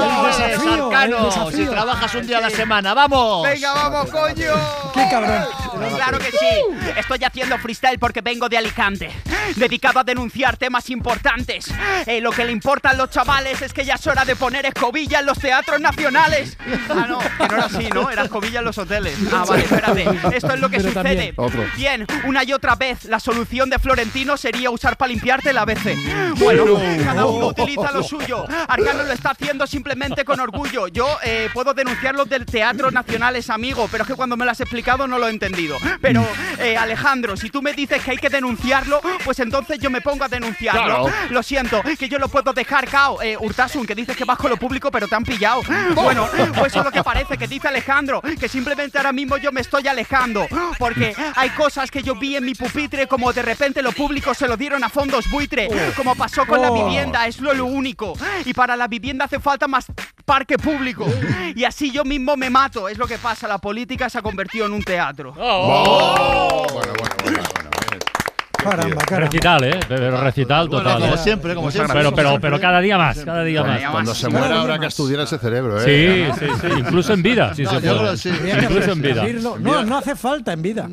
Arcano, si trabajas un día a la semana, ¡vamos!
¡Venga, vamos, coño!
¡Qué cabrón!
Claro que sí. Estoy haciendo freestyle porque vengo de Alicante, dedicado a denunciar temas importantes. Lo que le importa a los chavales es que ya es hora de poner escobilla en los teatros nacionales. Ah, no, que no era así, ¿no? Era escobilla en los hoteles. Ah, vale, espérate. Esto es lo que sucede. Bien, una y otra vez, la solución de Florentino sería usar para limpiarte la BC. Bueno, cada uno utiliza lo suyo. Arcano lo está haciendo simplemente con orgullo. Yo puedo denunciar los del teatro nacionales, amigo, pero es que cuando me lo has explicado no lo he entendido. Pero, Alejandro, si tú me dices que hay que denunciarlo, pues entonces yo me pongo a denunciarlo. Claro. Lo siento, que yo lo puedo dejar cao. Urtasun, que dices que vas con lo público, pero te han pillado. Bueno, pues eso es lo que parece que dice Alejandro, que simplemente ahora mismo yo me estoy alejando, porque hay cosas que yo vi en mi pupitre, como de repente lo público se lo dieron a fondos buitre, como pasó con la vivienda, es lo único. Y para la vivienda hace falta más parque público. Y así yo mismo me mato. Es lo que pasa, la política se ha convertido en un teatro.
Bueno.
Caramba.
Recital, pero recital total.
Como siempre, como siempre.
Pero cada día más, cada día más.
Cuando se muera habrá que estudiar ese cerebro, ¿eh?
Sí, incluso en vida, si se puede.
Sí.
Incluso en vida.
No hace falta en vida.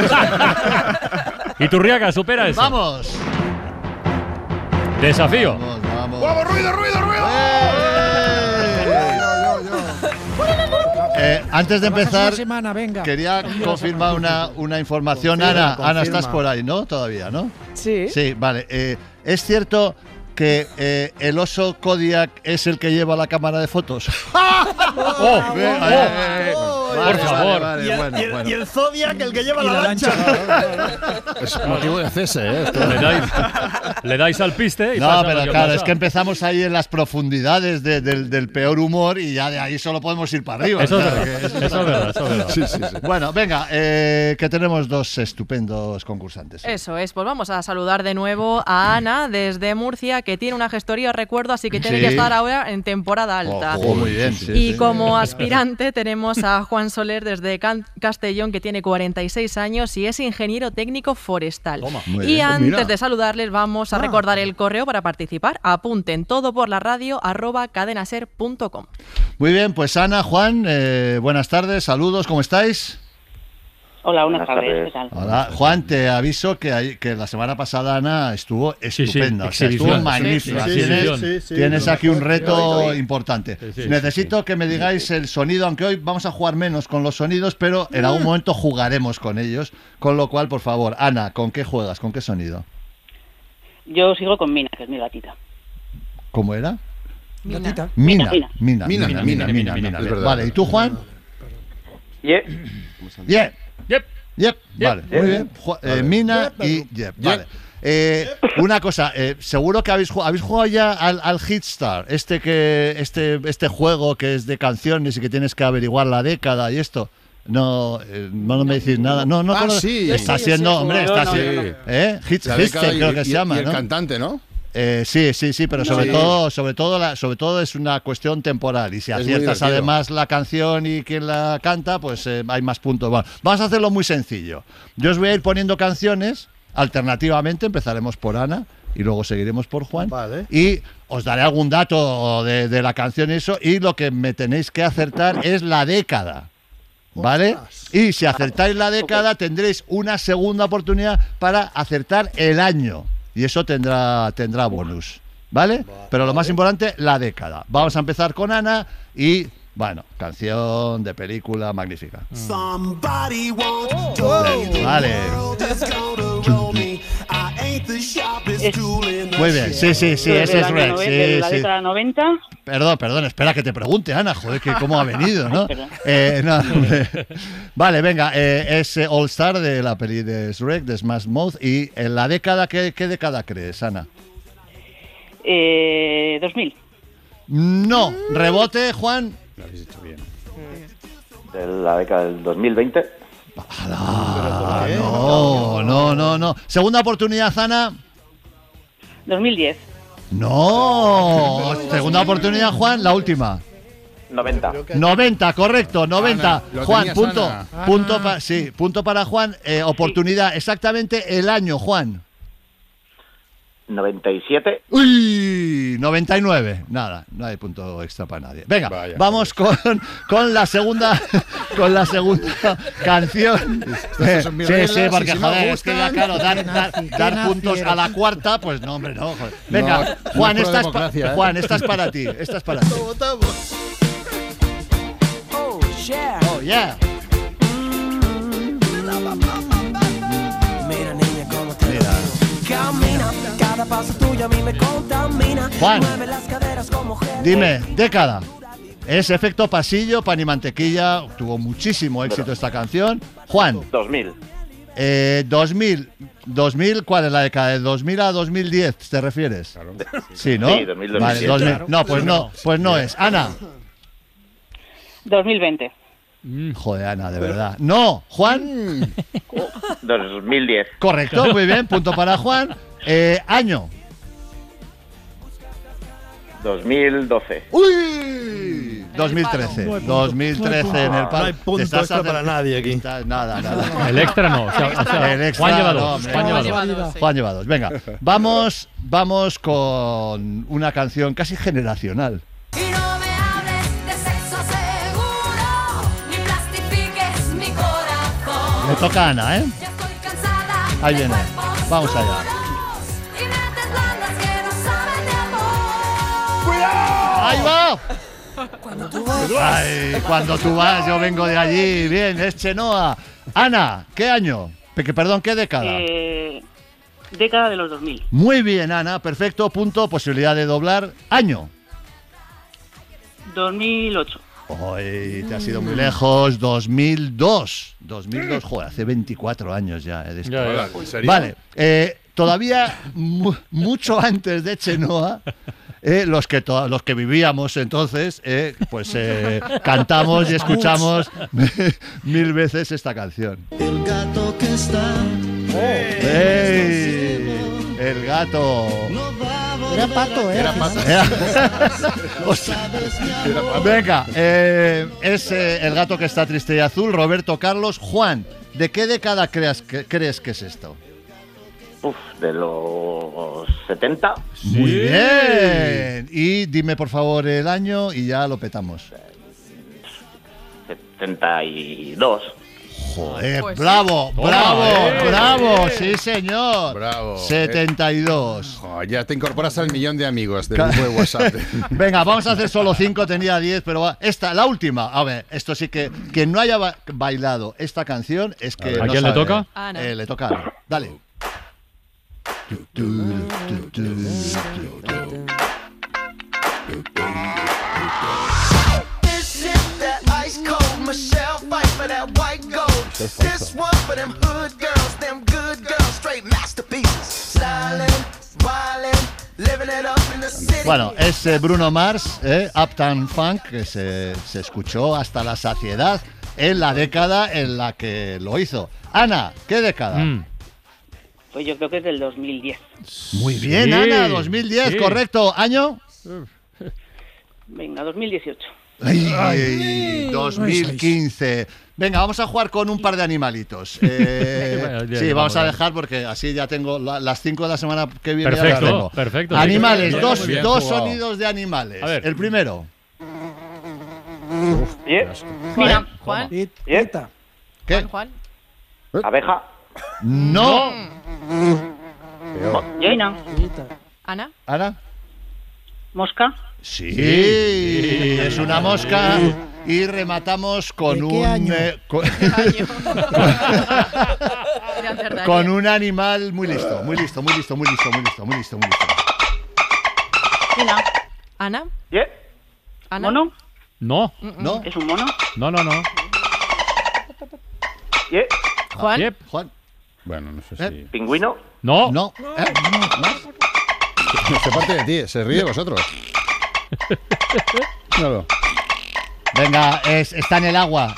Y Turriaga, supera eso.
¡Vamos!
Desafío.
¡Vamos, ruido!
Antes de empezar,
venga.
quería confirmar una información.
Confirma.
Ana, estás por ahí, ¿no? Todavía, ¿no?
Sí.
Sí, vale. ¿Es cierto que el oso Kodiak es el que lleva la cámara de fotos?
Por favor.
Y el Zodiac, el que lleva la lancha.
Es motivo de cese, ¿eh?
Le dais al piste y
no,
pasa
pero
lo que
claro,
pasa.
es que empezamos ahí en las profundidades del peor humor y ya de ahí solo podemos ir para arriba.
Eso es
claro,
verdad,
que
eso es verdad.
Sí. Bueno, venga, que tenemos dos estupendos concursantes.
Eso es, pues vamos a saludar de nuevo a Ana desde Murcia, que tiene una gestoría recuerdo, así que tiene que estar ahora en temporada alta.
Muy bien.
Y como aspirante tenemos a Juan Soler desde Castellón, que tiene 46 años y es ingeniero técnico forestal. Y antes de saludarles vamos a recordar el correo para participar. Apunten todo por la radio @cadenaser.com.
Muy bien, pues Ana, Juan, buenas tardes, saludos, ¿cómo estáis?
Hola, buenas tardes. ¿Qué tal?
Hola, Juan, te aviso que la semana pasada Ana estuvo estupenda, estuvo magnífica. Tienes aquí un reto importante. Necesito que me digáis el sonido, aunque hoy vamos a jugar menos con los sonidos, pero en algún momento jugaremos con ellos, con lo cual, por favor, Ana, ¿con qué juegas? ¿Con qué sonido?
Yo sigo con Mina, que es mi gatita.
¿Cómo era?
Gatita.
Mina.
Verdad.
Vale, ¿y tú, Juan? Yep. Vale, muy bien. Mina y Yep. Vale. Una cosa, seguro que habéis jugado ya al Hitstar, este juego que es de canciones y que tienes que averiguar la década y esto. No me decís nada. No,
sí.
Está siendo, hombre, está siendo. Hitstar creo que se llama,
y el
¿no?
cantante, ¿no?
Sí, pero sobre todo es una cuestión temporal y si aciertas además la canción y quién la canta, pues hay más puntos. Bueno, vamos a hacerlo muy sencillo. Yo os voy a ir poniendo canciones, alternativamente empezaremos por Ana y luego seguiremos por Juan.
Vale.
Y os daré algún dato de la canción y eso, y lo que me tenéis que acertar es la década. ¿Vale? Y si acertáis la década tendréis una segunda oportunidad para acertar el año. Y eso tendrá bonus, ¿vale? Pero lo más importante, la década. Vamos a empezar con Ana y, bueno, canción de película magnífica. Vale. Muy bien, sí, ese es Red.
¿De la década 90?
Perdón, espera que te pregunte, Ana, joder, que cómo ha venido, ¿no? Vale, venga, es All Star de la peli de Shrek, de Smash Mouth, y en la década, ¿qué década crees, Ana?
2000.
No, rebote, Juan.
Lo habéis dicho bien.
De la década del 2020.
No. Segunda oportunidad, Ana.
2010.
No. Segunda oportunidad, Juan, la última. 90, correcto, 90.
Ana,
Juan,
Ana.
punto para Juan. Oportunidad, exactamente el año, Juan.
97.
¡Uy! 99. Nada, no hay punto extra para nadie. Venga, vamos con la segunda canción. Sí, porque joder, es que ya claro, dar puntos a la cuarta, pues no, hombre, no. Joder. Venga, no, Juan, esta es para ti. Esta es para ti. Oh, yeah. Juan, dime, década. Es efecto pasillo, pan y mantequilla. Tuvo muchísimo éxito esta canción. Juan.
2000.
2000, ¿cuál es la década? ¿De 2000 a 2010 te refieres? Claro. Sí, ¿no?
Sí, 2000, 2007.
Vale, 2000. No, pues no es. Ana.
2020.
Joder, Ana, de verdad. No, Juan.
2010.
Correcto, muy bien, punto para Juan. Año.
2012.
¡Uy! 2013. 2013 en el palo.
No hay punto extra para nadie aquí.
Nada.
El extra no.
El extra,
Juan lleva
no,
dos.
Juan lleva dos. Venga, vamos con una canción casi generacional. Le toca a Ana, ¿eh? Ahí viene. Vamos allá. ¡Ahí va! Cuando tú vas, yo vengo de allí. Bien, es Chenoa. Ana, ¿qué año? Perdón, ¿qué década?
Década de los 2000.
Muy bien, Ana, perfecto. Punto, posibilidad de doblar. Año.
2008.
Hoy te has ido muy lejos. 2002, joder, hace 24 años ya. ¿En serio? Vale, todavía mucho antes de Chenoa, los que vivíamos entonces, pues cantamos y escuchamos 1000 veces esta canción.
El gato que está.
¡Ey! El gato.
Era Pato, ¿eh?
Era Pato. Venga, es el gato que está triste y azul. Roberto Carlos. Juan, ¿de qué década crees que es esto?
De los 70.
Muy bien. Y dime por favor el año y ya lo petamos.
72.
Joder,
Pues
bravo,
sí.
bravo, sí señor.
Bravo. 72. Ya te incorporas al millón de amigos del grupo de WhatsApp.
Venga, vamos a hacer solo 5, tenía 10, pero va. Esta, la última. A ver, esto sí que quien no haya bailado esta canción es que
¿A
no
quién
sabe.
le toca?
Ana.
Le toca a Ana. Dale. Bueno, es Bruno Mars, Uptown Funk, que se escuchó hasta la saciedad en la década en la que lo hizo. Ana, ¿qué década?
Pues yo creo que es del 2010.
Muy bien,
Sí,
Ana, 2010,
sí.
correcto. ¿Año?
Venga, 2018.
Ay, 2015. Venga, vamos a jugar con un par de animalitos. Sí, vamos a dejar porque así ya tengo las 5 de la semana que viene.
Perfecto,
ya las tengo.
perfecto.
Animales,
Bien,
dos
bien
jugado.
sonidos
de animales.
A ver.
El primero.
Mira, Juan.
¿Qué?
Juan.
Abeja.
No.
Gallina.
Ana.
¿Ana?
Mosca.
Sí, es una mosca. Y rematamos con con un animal muy listo, muy listo.
Ana. Ana. Ana.
¿Mono?
No.
¿No?
¿Es un mono?
No.
Juan.
Juan.
Bueno, no sé si...
¿Pingüino?
No.
No.
Se parte de ti, se ríe de vosotros. Claro.
Venga, está en el agua.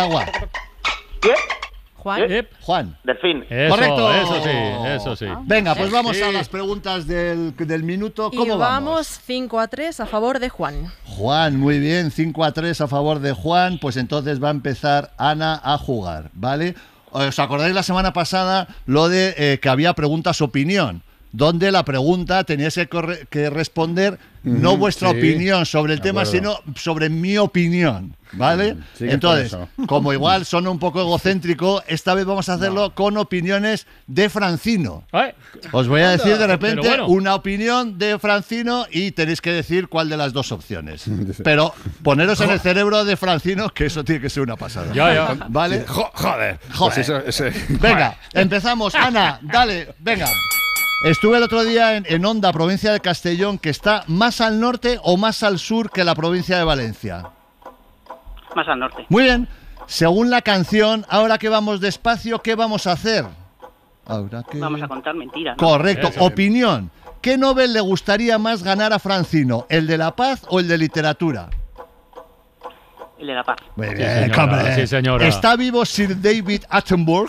Juan.
Juan.
Delfín.
Correcto.
Eso sí.
Venga, pues vamos
Sí.
a las preguntas del minuto.
Y
¿Cómo
vamos 5-3 a favor de Juan.
Juan, muy bien, 5-3 a favor de Juan, pues entonces va a empezar Ana a jugar, ¿vale? ¿Os acordáis la semana pasada lo de que había preguntas opinión? donde la pregunta teníais que responder no vuestra opinión sobre el tema, sino sobre mi opinión, ¿vale? Entonces, como igual son un poco egocéntrico, esta vez vamos a hacerlo con opiniones de Francino. Os voy a decir de repente una opinión de Francino y tenéis que decir cuál de las dos opciones. Pero poneros en el cerebro de Francino, que eso tiene que ser una pasada.
Ya.
¿Vale?
Joder.
Pues venga, empezamos. Ana, dale, venga. Estuve el otro día en Onda, provincia de Castellón, que está más al norte o más al sur que la provincia de Valencia.
Más al norte.
Muy bien. Según la canción, ahora que vamos despacio, ¿qué vamos a hacer?
Vamos a contar mentiras, ¿no?
Correcto. Opinión. ¿Qué Nobel le gustaría más ganar a Francino? ¿El de la paz o el de literatura?
El de la paz.
Muy bien, sí, señora. ¿Está vivo Sir David Attenborough?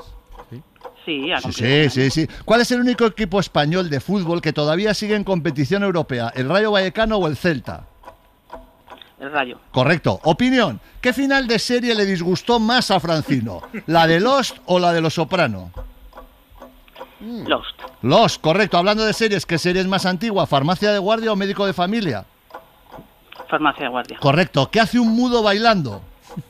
Sí. ¿Cuál es el único equipo español de fútbol que todavía sigue en competición europea? ¿El Rayo Vallecano o el Celta?
El Rayo.
Correcto. Opinión. ¿Qué final de serie le disgustó más a Francino? ¿La de Lost o la de Los Soprano? Lost, correcto. Hablando de series, ¿qué serie es más antigua? ¿Farmacia de guardia o médico de familia?
Farmacia de guardia.
Correcto. ¿Qué hace un mudo bailando?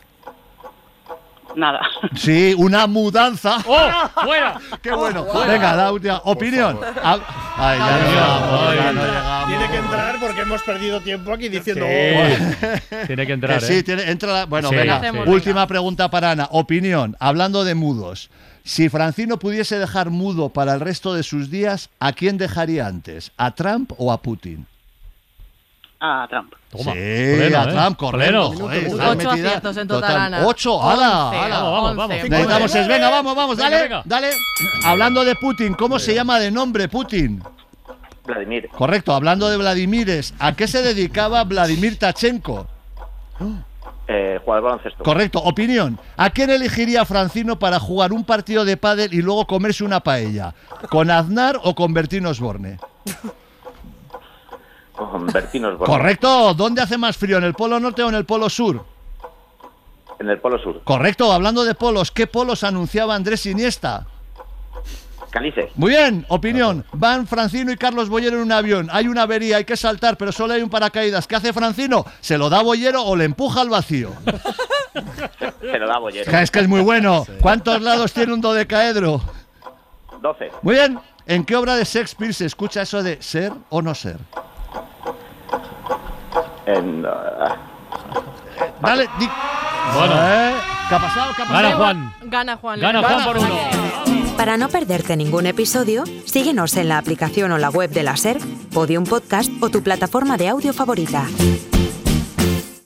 Nada.
Sí, una mudanza.
¡Oh! ¡Fuera!
¡Qué bueno! Venga, la última opinión. Ay, ya no llegamos.
Tiene que entrar porque hemos perdido tiempo aquí diciendo...
Tiene que entrar,
Sí, entra. Bueno, venga. Última pregunta para Ana. Opinión, hablando de mudos. Si Francino pudiese dejar mudo para el resto de sus días, ¿a quién dejaría antes? ¿A Trump o a Putin?
A Trump.
Toma. Sí, a Trump, correcto.
8 aciertos en total, Ana.
8, ¡hala!
Vamos.
Necesitamos venga, vamos, dale. Hablando de Putin, ¿cómo se llama de nombre Putin?
Vladimir.
Correcto, hablando de Vladimires, ¿a qué se dedicaba Vladimir Tachenko?
Jugar baloncesto.
Correcto, opinión. ¿A quién elegiría Francino para jugar un partido de pádel y luego comerse una paella? ¿Con Aznar o con Bertín Osborne?
Con Bertín Osborne.
Correcto. ¿Dónde hace más frío, en el Polo Norte o en el Polo Sur?
En el Polo Sur.
Correcto. Hablando de polos, ¿qué polos anunciaba Andrés Iniesta?
Calice.
Muy bien. Opinión. Van Francino y Carlos Bollero en un avión. Hay una avería, hay que saltar, pero solo hay un paracaídas. ¿Qué hace Francino? ¿Se lo da Bollero o le empuja al vacío?
Se lo da Bollero.
Es que es muy bueno. ¿Cuántos lados tiene un dodecaedro?
12.
Muy bien. ¿En qué obra de Shakespeare se escucha eso de ser o no ser? Dale,
Bueno.
¿Qué ha pasado?
Gana Juan.
Gana Juan
por 1.
Para no perderte ningún episodio, síguenos en la aplicación o la web de la SER, Podium Podcast o tu plataforma de audio favorita.